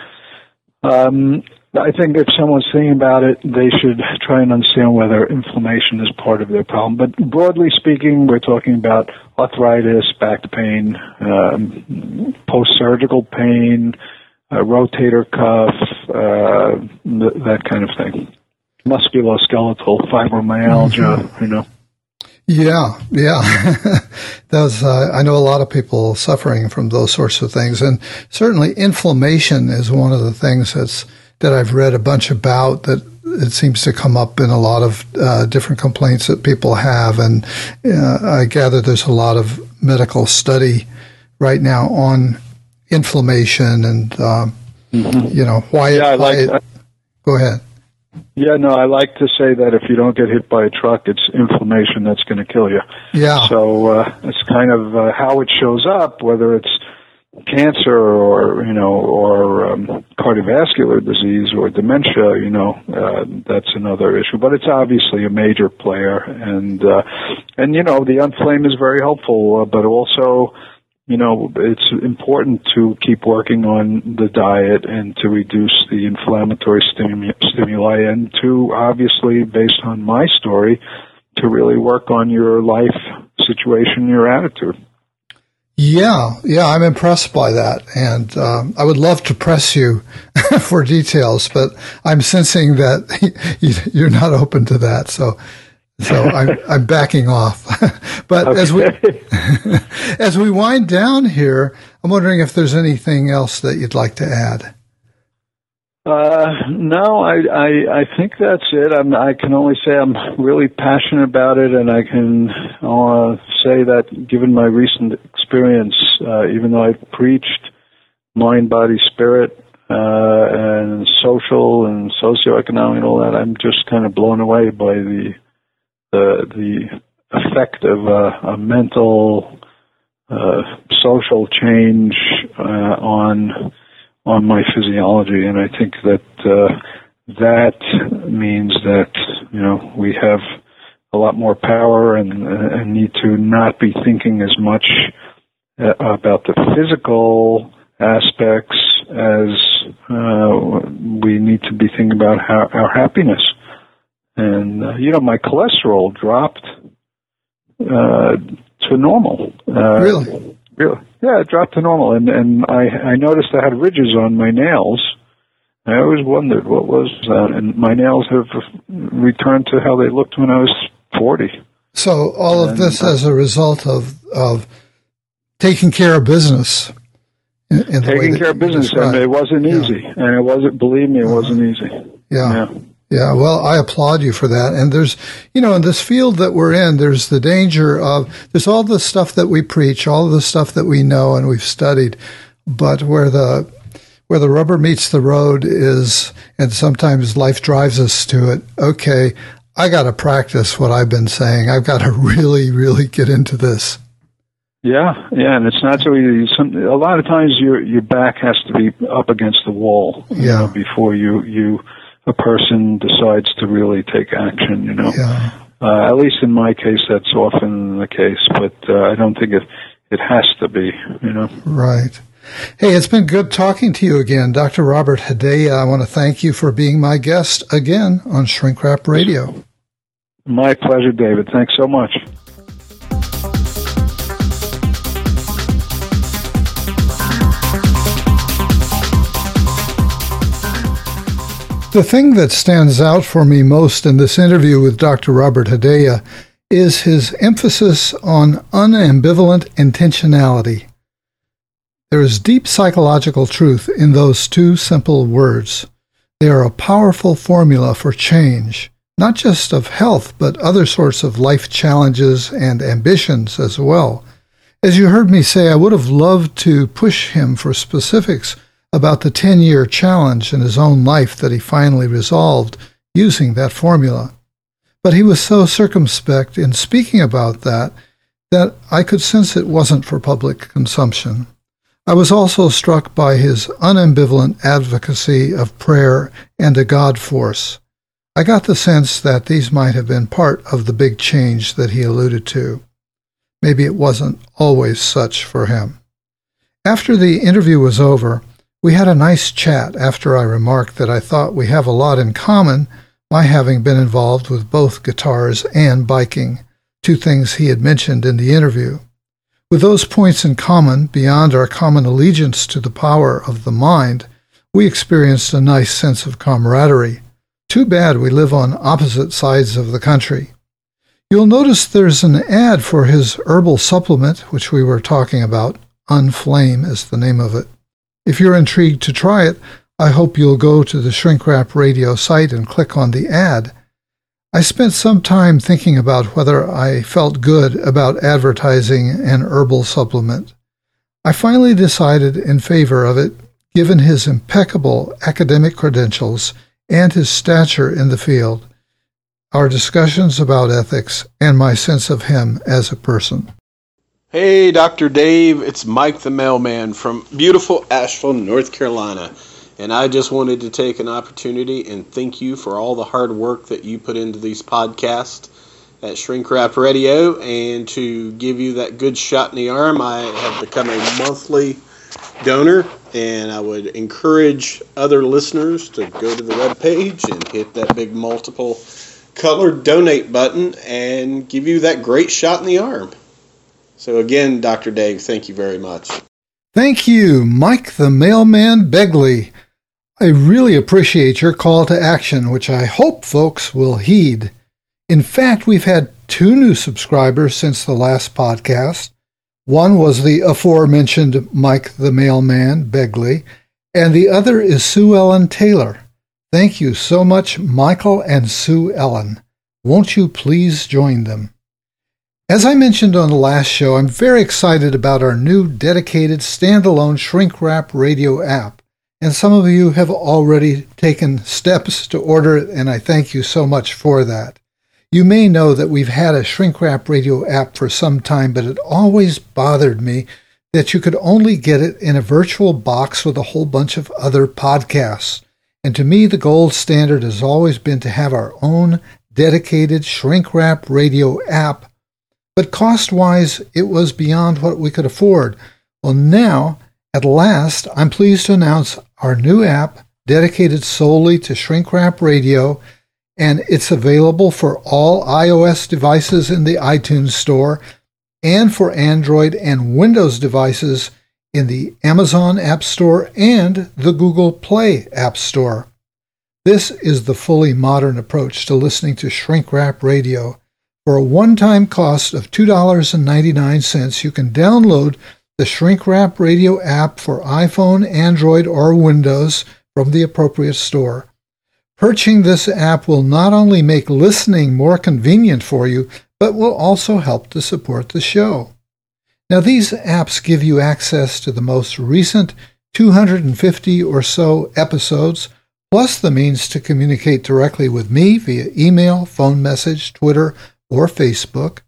I think if someone's thinking about it, they should try and understand whether inflammation is part of their problem. But broadly speaking, we're talking about arthritis, back pain, post-surgical pain, rotator cuff, that kind of thing. Musculoskeletal fibromyalgia, Yeah. Those, I know a lot of people suffering from those sorts of things. And certainly inflammation is one of the things that I've read a bunch about, that it seems to come up in a lot of different complaints that people have. And I gather there's a lot of medical study right now on inflammation and, why it. Go ahead. Yeah, no, I like to say that if you don't get hit by a truck, it's inflammation that's going to kill you. Yeah. So it's kind of how it shows up, whether it's cancer or cardiovascular disease or dementia, that's another issue. But it's obviously a major player, and the Unflame is very helpful, but also, it's important to keep working on the diet and to reduce the inflammatory stimuli, and to, obviously, based on my story, really work on your life situation, your attitude. Yeah, I'm impressed by that, and I would love to press you for details, but I'm sensing that you're not open to that, so I'm backing off. But okay. as we wind down here, I'm wondering if there's anything else that you'd like to add. No, I think that's it. I can only say I'm really passionate about it, and I can say that given my recent experience, even though I've preached mind, body, spirit, and social and socioeconomic and all that, I'm just kind of blown away by the effect of a mental, social change on my physiology, and I think that that means that we have a lot more power and need to not be thinking as much about the physical aspects as we need to be thinking about our happiness. And my cholesterol dropped to normal. Really? Really? Yeah, it dropped to normal, and I noticed I had ridges on my nails. I always wondered what was that, and my nails have returned to how they looked when I was 40. So all of this as a result of taking care of business. Taking care of business, and it wasn't easy, and it wasn't. Believe me, it wasn't easy. Yeah, well, I applaud you for that. And there's, in this field that we're in, there's the danger of, there's all the stuff that we preach, all the stuff that we know and we've studied, but where the rubber meets the road is, and sometimes life drives us to it, okay, I got to practice what I've been saying. I've got to really, really get into this. Yeah, and it's not so easy. A lot of times your back has to be up against the wall before a person decides to really take action, Yeah. At least in my case, that's often the case, but I don't think it has to be, Right. Hey, it's been good talking to you again. Dr. Robert Hedaya, I want to thank you for being my guest again on Shrink Rap Radio. My pleasure, David. Thanks so much. The thing that stands out for me most in this interview with Dr. Robert Hedaya is his emphasis on unambivalent intentionality. There is deep psychological truth in those two simple words. They are a powerful formula for change, not just of health, but other sorts of life challenges and ambitions as well. As you heard me say, I would have loved to push him for specifics about the 10-year challenge in his own life that he finally resolved using that formula. But he was so circumspect in speaking about that I could sense it wasn't for public consumption. I was also struck by his unambivalent advocacy of prayer and a God force. I got the sense that these might have been part of the big change that he alluded to. Maybe it wasn't always such for him. After the interview was over, we had a nice chat after I remarked that I thought we have a lot in common, my having been involved with both guitars and biking, two things he had mentioned in the interview. With those points in common, beyond our common allegiance to the power of the mind, we experienced a nice sense of camaraderie. Too bad we live on opposite sides of the country. You'll notice there's an ad for his herbal supplement, which we were talking about. Unflame is the name of it. If you're intrigued to try it, I hope you'll go to the Shrink Rap Radio site and click on the ad. I spent some time thinking about whether I felt good about advertising an herbal supplement. I finally decided in favor of it, given his impeccable academic credentials and his stature in the field, our discussions about ethics, and my sense of him as a person. Hey, Dr. Dave, it's Mike the Mailman from beautiful Asheville, North Carolina. And I just wanted to take an opportunity and thank you for all the hard work that you put into these podcasts at Shrink Rap Radio. And to give you that good shot in the arm, I have become a monthly donor. And I would encourage other listeners to go to the webpage and hit that big multiple colored donate button and give you that great shot in the arm. So again, Dr. Dave, thank you very much. Thank you, Mike the Mailman Begley. I really appreciate your call to action, which I hope folks will heed. In fact, we've had 2 new subscribers since the last podcast. One was the aforementioned Mike the Mailman Begley, and the other is Sue Ellen Taylor. Thank you so much, Michael and Sue Ellen. Won't you please join them? As I mentioned on the last show, I'm very excited about our new dedicated standalone shrink wrap radio app, and some of you have already taken steps to order it, and I thank you so much for that. You may know that we've had a shrink wrap radio app for some time, but it always bothered me that you could only get it in a virtual box with a whole bunch of other podcasts. And to me, the gold standard has always been to have our own dedicated shrink wrap radio app. But cost-wise, it was beyond what we could afford. Well, now, at last, I'm pleased to announce our new app dedicated solely to shrink wrap radio, and it's available for all iOS devices in the iTunes Store and for Android and Windows devices in the Amazon App Store and the Google Play App Store. This is the fully modern approach to listening to shrink wrap radio. For a one-time cost of $2.99, you can download the Shrink Wrap Radio app for iPhone, Android, or Windows from the appropriate store. Purchasing this app will not only make listening more convenient for you, but will also help to support the show. Now, these apps give you access to the most recent 250 or so episodes, plus the means to communicate directly with me via email, phone message, Twitter, or Facebook.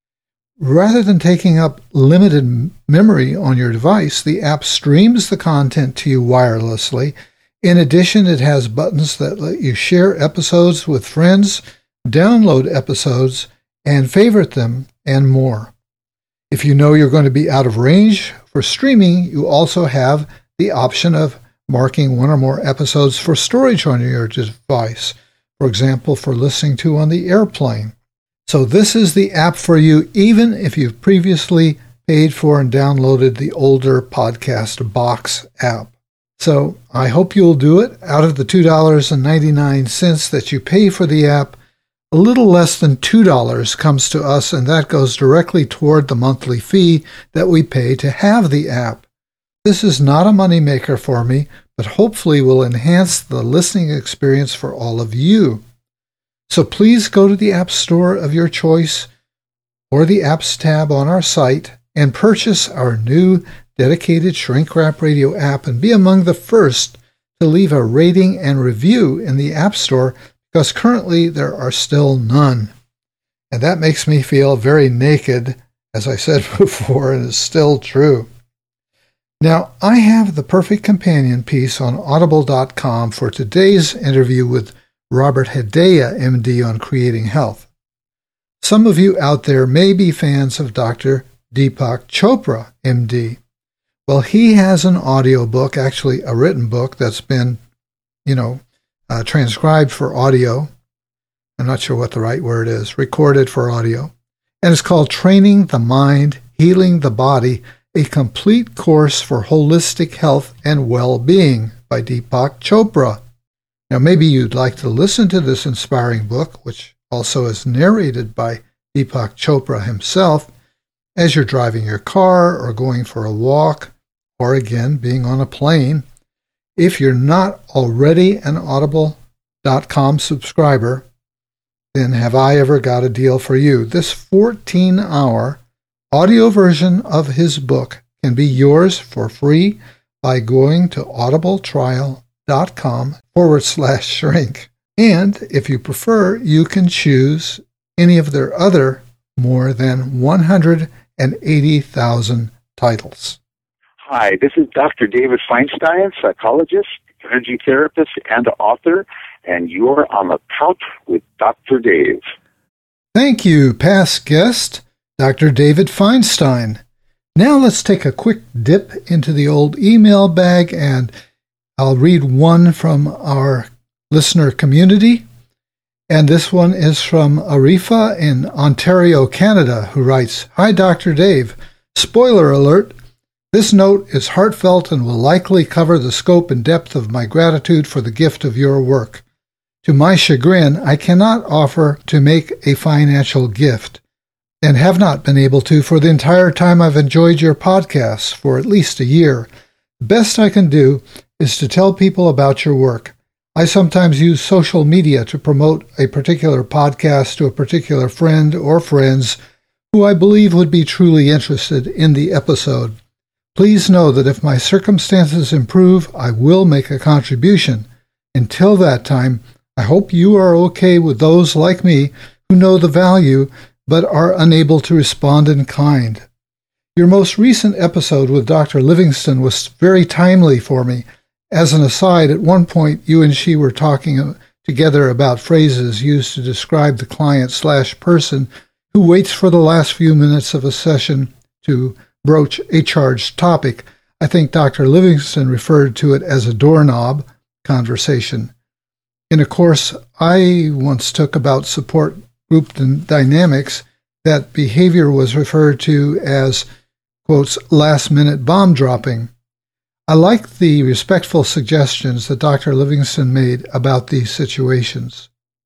Rather than taking up limited memory on your device, the app streams the content to you wirelessly. In addition, it has buttons that let you share episodes with friends, download episodes, and favorite them, and more. If you know you're going to be out of range for streaming, you also have the option of marking one or more episodes for storage on your device, for example, for listening to on the airplane. So this is the app for you, even if you've previously paid for and downloaded the older Podcast Box app. So I hope you'll do it. Out of the $2.99 that you pay for the app, a little less than $2 comes to us, and that goes directly toward the monthly fee that we pay to have the app. This is not a moneymaker for me, but hopefully will enhance the listening experience for all of you. So please go to the App Store of your choice or the Apps tab on our site and purchase our new dedicated Shrink Wrap Radio app and be among the first to leave a rating and review in the App Store, because currently there are still none. And that makes me feel very naked, as I said before, and is still true. Now, I have the perfect companion piece on Audible.com for today's interview with Robert Hedaya, MD, on creating health. Some of you out there may be fans of Dr. Deepak Chopra, MD. Well, he has an audio book, actually a written book that's been, transcribed for audio. I'm not sure what the right word is, recorded for audio. And it's called Training the Mind, Healing the Body, a Complete Course for Holistic Health and Well-Being by Deepak Chopra. Now, maybe you'd like to listen to this inspiring book, which also is narrated by Deepak Chopra himself, as you're driving your car or going for a walk, or again, being on a plane. If you're not already an Audible.com subscriber, then have I ever got a deal for you. This 14-hour audio version of his book can be yours for free by going to audibletrial.com/shrink. And if you prefer, you can choose any of their other more than 180,000 titles. Hi, this is Dr. David Feinstein, psychologist, energy therapist, and author, and you're on the couch with Dr. Dave. Thank you, past guest, Dr. David Feinstein. Now let's take a quick dip into the old email bag, and I'll read one from our listener community. And this one is from Arifa in Ontario, Canada, who writes, "Hi, Dr. Dave. Spoiler alert. This note is heartfelt and will likely cover the scope and depth of my gratitude for the gift of your work. To my chagrin, I cannot offer to make a financial gift, and have not been able to for the entire time I've enjoyed your podcasts for at least a year. The best I can do is to tell people about your work. I sometimes use social media to promote a particular podcast to a particular friend or friends who I believe would be truly interested in the episode. Please know that if my circumstances improve, I will make a contribution. Until that time, I hope you are okay with those like me who know the value but are unable to respond in kind. Your most recent episode with Dr. Livingston was very timely for me. As an aside, at one point you and she were talking together about phrases used to describe the client/person who waits for the last few minutes of a session to broach a charged topic. I think Dr. Livingston referred to it as a doorknob conversation. In a course I once took about support group dynamics, that behavior was referred to as, quotes, last-minute bomb dropping. I like the respectful suggestions that Dr. Livingston made about these situations.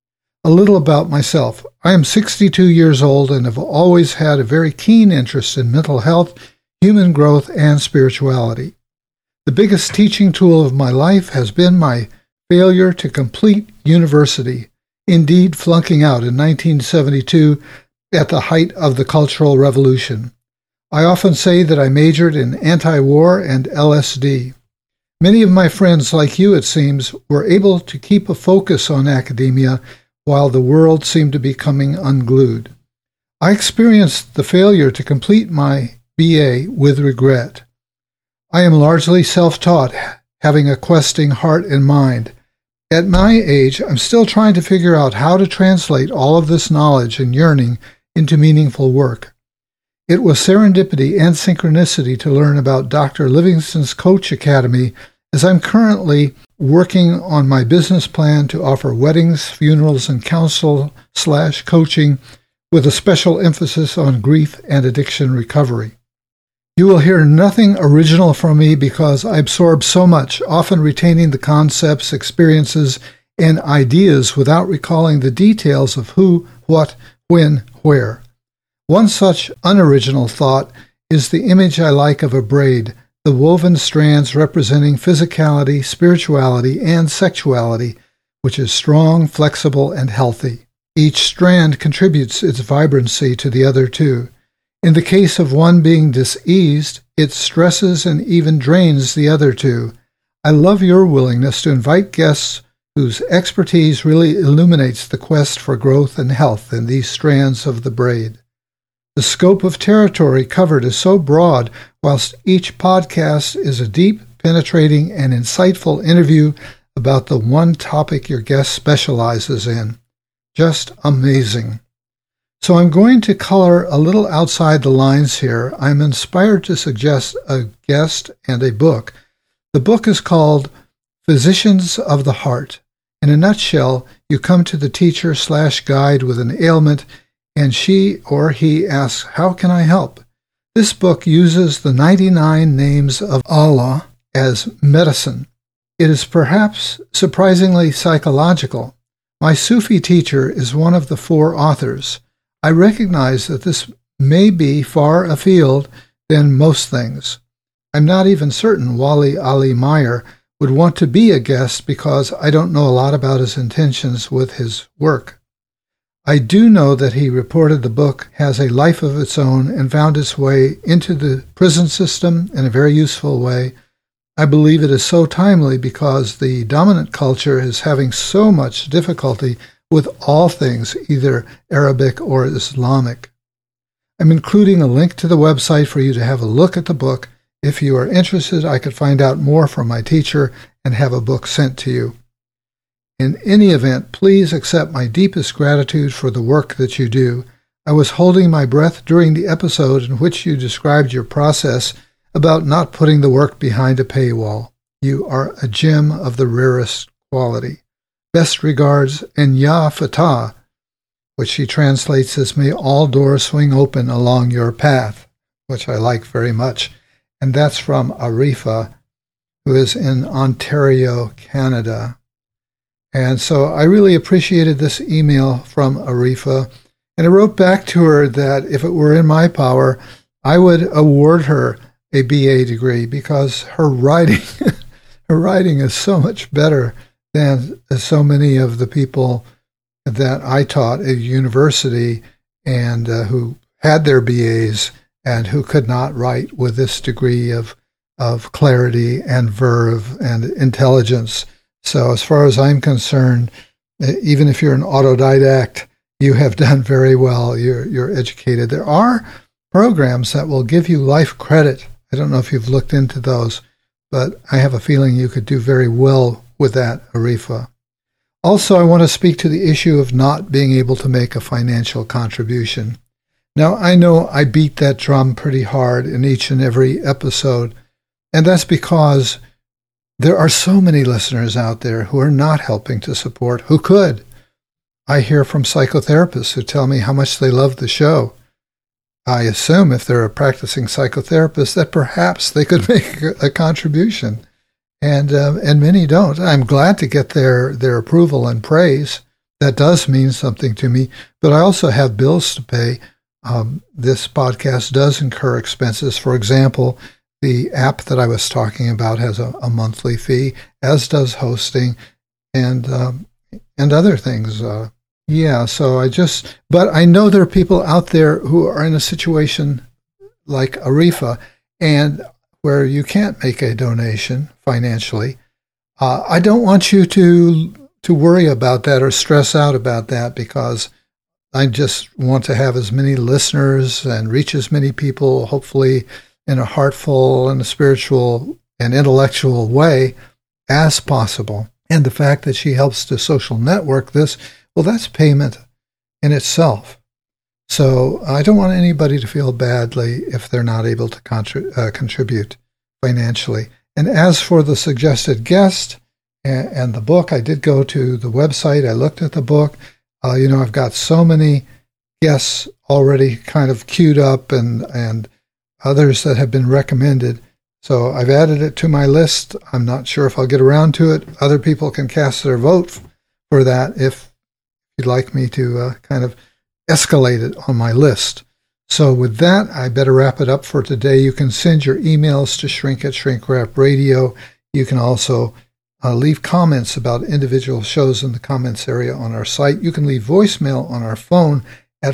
A little about myself. I am 62 years old and have always had a very keen interest in mental health, human growth, and spirituality. The biggest teaching tool of my life has been my failure to complete university, indeed flunking out in 1972 at the height of the Cultural Revolution. I often say that I majored in anti-war and LSD. Many of my friends, like you it seems, were able to keep a focus on academia while the world seemed to be coming unglued. I experienced the failure to complete my BA with regret. I am largely self-taught, having a questing heart and mind. At my age, I'm still trying to figure out how to translate all of this knowledge and yearning into meaningful work. It was serendipity and synchronicity to learn about Dr. Livingston's Coach Academy, as I'm currently working on my business plan to offer weddings, funerals, and counsel/coaching with a special emphasis on grief and addiction recovery. You will hear nothing original from me because I absorb so much, often retaining the concepts, experiences, and ideas without recalling the details of who, what, when, where. One such unoriginal thought is the image I like of a braid, the woven strands representing physicality, spirituality, and sexuality, which is strong, flexible, and healthy. Each strand contributes its vibrancy to the other two. In the case of one being diseased, it stresses and even drains the other two. I love your willingness to invite guests whose expertise really illuminates the quest for growth and health in these strands of the braid. The scope of territory covered is so broad, whilst each podcast is a deep, penetrating, and insightful interview about the one topic your guest specializes in. Just amazing. So I'm going to color a little outside the lines here. I'm inspired to suggest a guest and a book. The book is called Physicians of the Heart. In a nutshell, you come to the teacher/guide with an ailment, and she or he asks, "How can I help?" This book uses the 99 names of Allah as medicine. It is perhaps surprisingly psychological. My Sufi teacher is one of the 4 authors. I recognize that this may be far afield than most things. I'm not even certain Wali Ali Meyer would want to be a guest because I don't know a lot about his intentions with his work. I do know that he reported the book has a life of its own and found its way into the prison system in a very useful way. I believe it is so timely because the dominant culture is having so much difficulty with all things either Arabic or Islamic. I'm including a link to the website for you to have a look at the book. If you are interested, I could find out more from my teacher and have a book sent to you. In any event, please accept my deepest gratitude for the work that you do. I was holding my breath during the episode in which you described your process about not putting the work behind a paywall. You are a gem of the rarest quality. Best regards, and Ya Fatah, which she translates as may all doors swing open along your path, which I like very much. And that's from Arifa, who is in Ontario, Canada. And so I really appreciated this email from Arifa. And I wrote back to her that if it were in my power, I would award her a BA degree because her writing is so much better than so many of the people that I taught at university and who had their BAs and who could not write with this degree of clarity and verve and intelligence. So as far as I'm concerned, even if you're an autodidact, you have done very well. You're educated. There are programs that will give you life credit. I don't know if you've looked into those, but I have a feeling you could do very well with that, Arifa. Also, I want to speak to the issue of not being able to make a financial contribution. Now, I know I beat that drum pretty hard in each and every episode, and that's because there are so many listeners out there who are not helping to support, who could. I hear from psychotherapists who tell me how much they love the show. I assume if they're a practicing psychotherapist that perhaps they could make a contribution, and many don't. I'm glad to get their approval and praise. That does mean something to me, but I also have bills to pay. This podcast does incur expenses. For example, the app that I was talking about has a monthly fee, as does hosting and other things. But I know there are people out there who are in a situation like Arifa and where you can't make a donation financially. I don't want you to worry about that or stress out about that because I just want to have as many listeners and reach as many people, hopefully in a heartful and a spiritual and intellectual way as possible. And the fact that she helps to social network this, well, that's payment in itself. So I don't want anybody to feel badly if they're not able to contribute financially. And as for the suggested guest and the book, I did go to the website. I looked at the book. I've got so many guests already kind of queued up and others that have been recommended. So I've added it to my list. I'm not sure if I'll get around to it. Other people can cast their vote for that if you'd like me to kind of escalate it on my list. So with that, I better wrap it up for today. You can send your emails to shrink@shrinkwrapradio. You can also leave comments about individual shows in the comments area on our site. You can leave voicemail on our phone at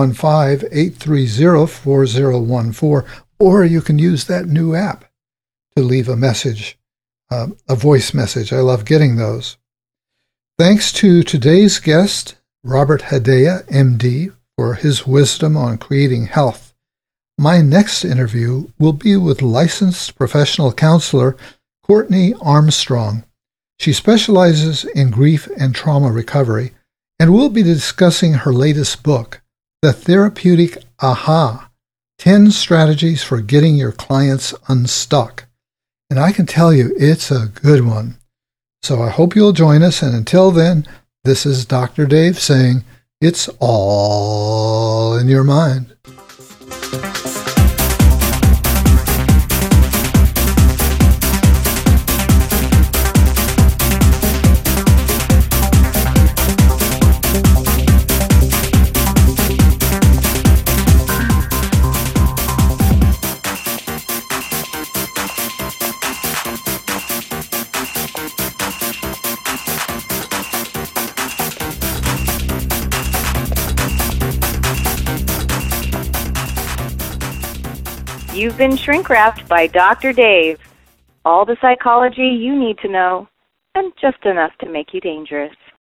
415-830-4014, or you can use that new app to leave a message, a voice message. I love getting those. Thanks to today's guest, Robert Hedaya, MD, for his wisdom on creating health. My next interview will be with licensed professional counselor Courtney Armstrong. She specializes in grief and trauma recovery, and we'll be discussing her latest book, The Therapeutic Aha, 10 Strategies for Getting Your Clients Unstuck. And I can tell you, it's a good one. So I hope you'll join us, and until then, this is Dr. Dave saying, it's all in your mind. You've been shrink-wrapped by Dr. Dave. All the psychology you need to know, and just enough to make you dangerous.